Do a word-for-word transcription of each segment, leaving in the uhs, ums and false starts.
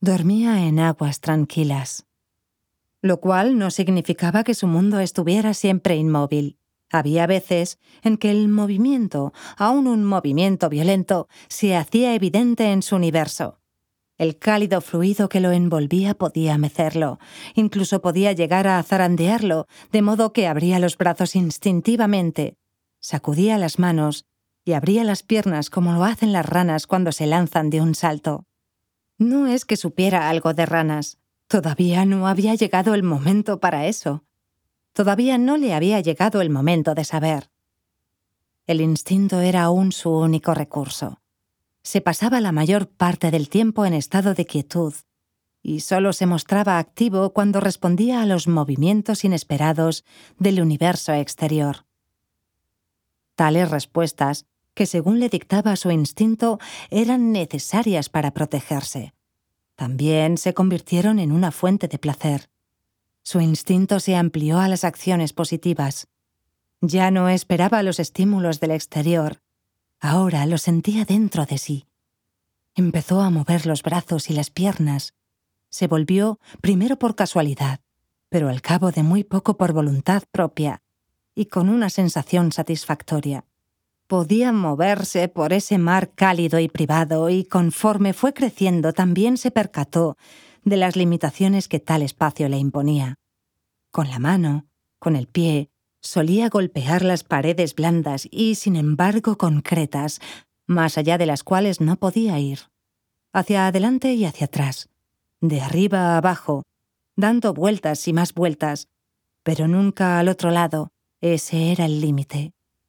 Dormía en aguas tranquilas, lo cual no significaba que su mundo estuviera siempre inmóvil. Había veces en que el movimiento, aun un movimiento violento, se hacía evidente en su universo. El cálido fluido que lo envolvía podía mecerlo, incluso podía llegar a zarandearlo, de modo que abría los brazos instintivamente, sacudía las manos y abría las piernas como lo hacen las ranas cuando se lanzan de un salto. No es que supiera algo de ranas, todavía no había llegado el momento para eso. Todavía no le había llegado el momento de saber. El instinto era aún su único recurso. Se pasaba la mayor parte del tiempo en estado de quietud y solo se mostraba activo cuando respondía a los movimientos inesperados del universo exterior. Tales respuestas, que según le dictaba su instinto, eran necesarias para protegerse. También se convirtieron en una fuente de placer. Su instinto se amplió a las acciones positivas. Ya no esperaba los estímulos del exterior. Ahora lo sentía dentro de sí. Empezó a mover los brazos y las piernas. Se volvió primero por casualidad, pero al cabo de muy poco por voluntad propia, y con una sensación satisfactoria. Podía moverse por ese mar cálido y privado, y conforme fue creciendo también se percató de las limitaciones que tal espacio le imponía. Con la mano, con el pie, solía golpear las paredes blandas y, sin embargo, concretas, más allá de las cuales no podía ir. Hacia adelante y hacia atrás, de arriba a abajo, dando vueltas y más vueltas, pero nunca al otro lado. Ese era el límite.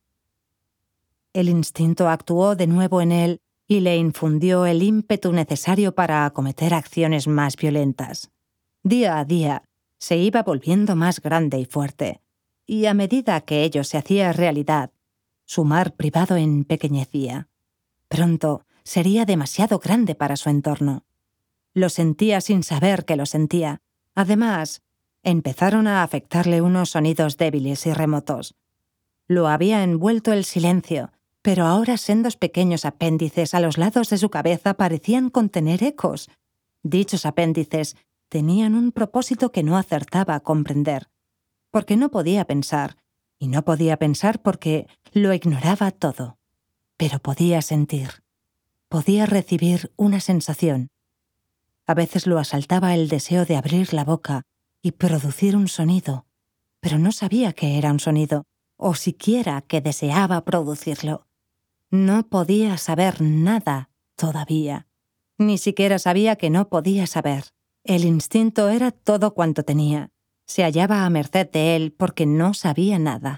El instinto actuó de nuevo en él y le infundió el ímpetu necesario para acometer acciones más violentas. Día a día se iba volviendo más grande y fuerte, y a medida que ello se hacía realidad, su mar privado empequeñecía. Pronto sería demasiado grande para su entorno. Lo sentía sin saber que lo sentía. Además, empezaron a afectarle unos sonidos débiles y remotos. Lo había envuelto el silencio, pero ahora sendos pequeños apéndices a los lados de su cabeza parecían contener ecos. Dichos apéndices tenían un propósito que no acertaba a comprender, porque no podía pensar, y no podía pensar porque lo ignoraba todo. Pero podía sentir, podía recibir una sensación. A veces lo asaltaba el deseo de abrir la boca y producir un sonido, pero no sabía que era un sonido, o siquiera que deseaba producirlo. No podía saber nada todavía. Ni siquiera sabía que no podía saber. El instinto era todo cuanto tenía. Se hallaba a merced de él porque no sabía nada.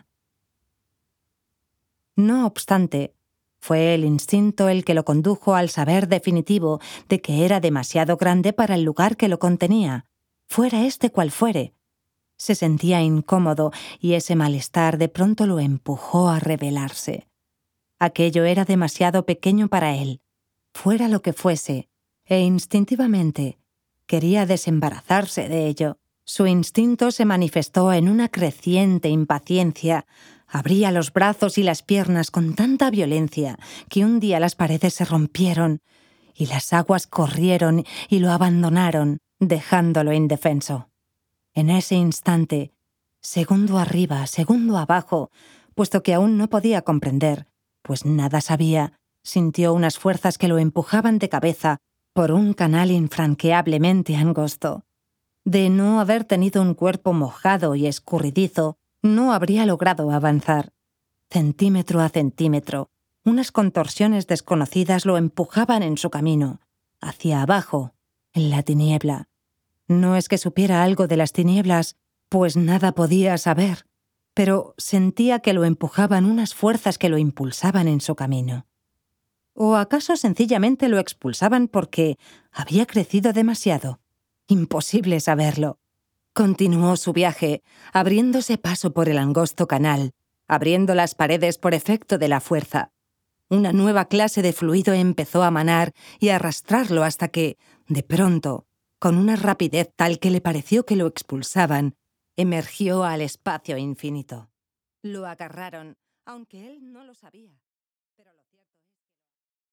No obstante, fue el instinto el que lo condujo al saber definitivo de que era demasiado grande para el lugar que lo contenía, fuera este cual fuere. Se sentía incómodo y ese malestar de pronto lo empujó a rebelarse. Aquello era demasiado pequeño para él, fuera lo que fuese, e instintivamente quería desembarazarse de ello. Su instinto se manifestó en una creciente impaciencia. Abría los brazos y las piernas con tanta violencia que un día las paredes se rompieron y las aguas corrieron y lo abandonaron, dejándolo indefenso. En ese instante, segundo arriba, segundo abajo, puesto que aún no podía comprender, pues nada sabía, sintió unas fuerzas que lo empujaban de cabeza por un canal infranqueablemente angosto. De no haber tenido un cuerpo mojado y escurridizo, no habría logrado avanzar. Centímetro a centímetro, unas contorsiones desconocidas lo empujaban en su camino, hacia abajo, en la tiniebla. No es que supiera algo de las tinieblas, pues nada podía saber, pero sentía que lo empujaban unas fuerzas que lo impulsaban en su camino. ¿O acaso sencillamente lo expulsaban porque había crecido demasiado? Imposible saberlo. Continuó su viaje, abriéndose paso por el angosto canal, abriendo las paredes por efecto de la fuerza. Una nueva clase de fluido empezó a manar y a arrastrarlo hasta que, de pronto, con una rapidez tal que le pareció que lo expulsaban, emergió al espacio infinito. Lo agarraron, aunque él no lo sabía.